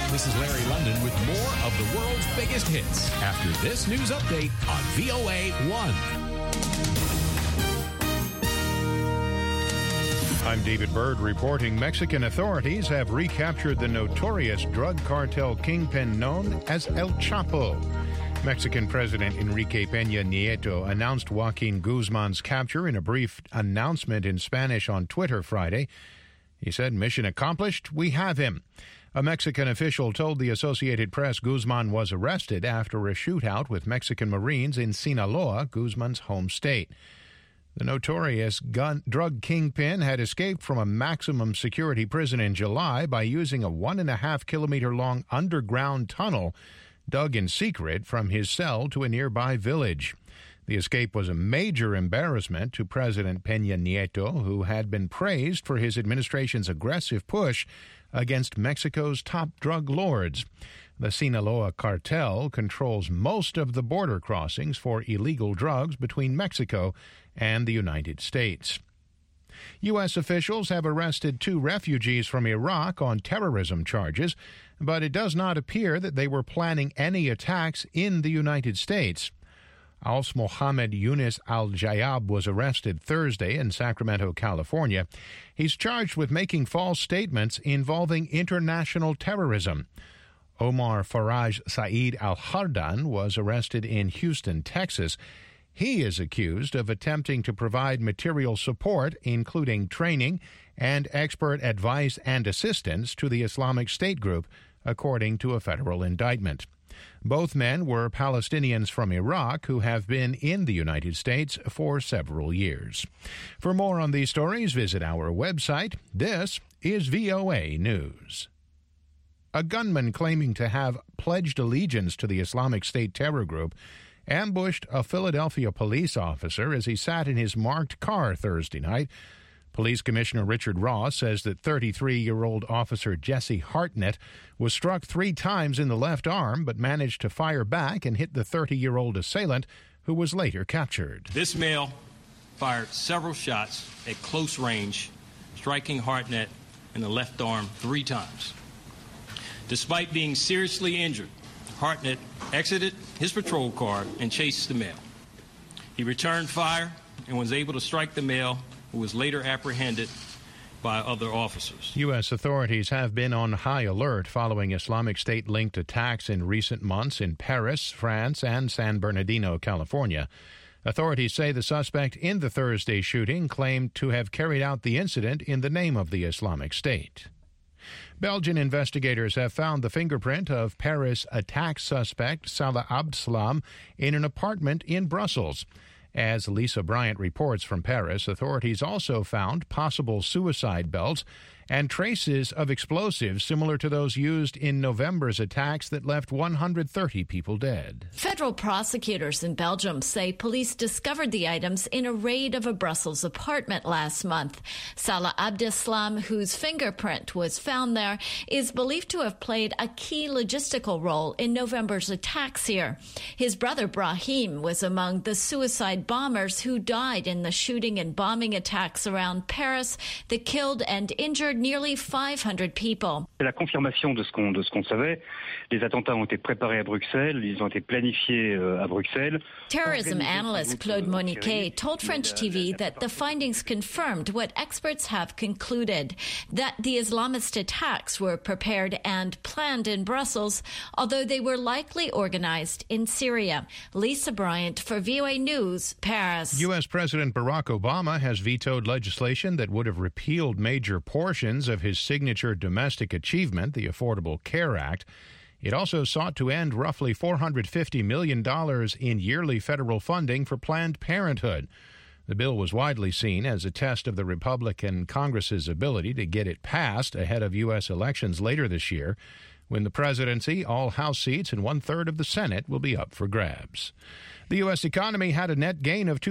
This is Larry London with more of the world's biggest hits after this news update on VOA 1. I'm David Byrd reporting Mexican authorities have recaptured the notorious drug cartel kingpin known as El Chapo. Mexican President Enrique Peña Nieto announced Joaquin Guzman's capture in a brief announcement in Spanish on Twitter Friday. He said, "Mission accomplished, we have him." A Mexican official told the Associated Press Guzman was arrested after a shootout with Mexican Marines in Sinaloa, Guzman's home state. The notorious drug kingpin had escaped from a maximum security prison in July by using a 1.5-kilometer-long underground tunnel dug in secret from his cell to a nearby village. The escape was a major embarrassment to President Peña Nieto, who had been praised for his administration's aggressive push against Mexico's top drug lords. The Sinaloa cartel controls most of the border crossings for illegal drugs between Mexico and the United States. U.S. officials have arrested 2 refugees from Iraq on terrorism charges, but it does not appear that they were planning any attacks in the United States. Aus Mohammed Yunus al-Jayab was arrested Thursday in Sacramento, California. He's charged with making false statements involving international terrorism. Omar Faraj Saeed al-Hardan was arrested in Houston, Texas. He is accused of attempting to provide material support, including training and expert advice and assistance to the Islamic State group, according to a federal indictment. Both men were Palestinians from Iraq who have been in the United States for several years. For more on these stories, visit our website. This is VOA News. A gunman claiming to have pledged allegiance to the Islamic State terror group ambushed a Philadelphia police officer as he sat in his marked car Thursday night. Police Commissioner Richard Ross says that 33-year-old Officer Jesse Hartnett was struck 3 times in the left arm but managed to fire back and hit the 30-year-old assailant, who was later captured. This male fired several shots at close range, striking Hartnett in the left arm 3 times. Despite being seriously injured, Hartnett exited his patrol car and chased the male. He returned fire and was able to strike the male, who was later apprehended by other officers. U.S. authorities have been on high alert following Islamic State-linked attacks in recent months in Paris, France, and San Bernardino, California. Authorities say the suspect in the Thursday shooting claimed to have carried out the incident in the name of the Islamic State. Belgian investigators have found the fingerprint of Paris attack suspect Salah Abdeslam in an apartment in Brussels. As Lisa Bryant reports from Paris, authorities also found possible suicide belts and traces of explosives similar to those used in November's attacks that left 130 people dead. Federal prosecutors in Belgium say police discovered the items in a raid of a Brussels apartment last month. Salah Abdeslam, whose fingerprint was found there, is believed to have played a key logistical role in November's attacks here. His brother Brahim was among the suicide bombers who died in the shooting and bombing attacks around Paris that killed and injured nearly 500 people. C'est la confirmation de ce qu'on savait. Les attentats ont été préparés à Bruxelles, ils ont été planifiés à Bruxelles. Terrorism analyst Claude Moniquet told French TV that the findings confirmed what experts have concluded, that the Islamist attacks were prepared and planned in Brussels, although they were likely organized in Syria. Lisa Bryant for VOA News, Paris. U.S. President Barack Obama has vetoed legislation that would have repealed major portions of his signature domestic achievement, the Affordable Care Act. It also sought to end roughly $450 million in yearly federal funding for Planned Parenthood. The bill was widely seen as a test of the Republican Congress's ability to get it passed ahead of U.S. elections later this year, when the presidency, all House seats, and 1/3 of the Senate will be up for grabs. The U.S. economy had a net gain of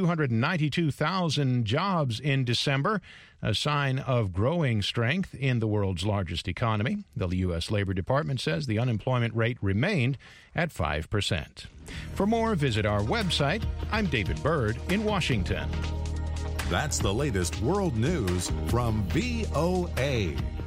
292,000 jobs in December, a sign of growing strength in the world's largest economy. The U.S. Labor Department says the unemployment rate remained at 5%. For more, visit our website. I'm David Byrd in Washington. That's the latest world news from VOA.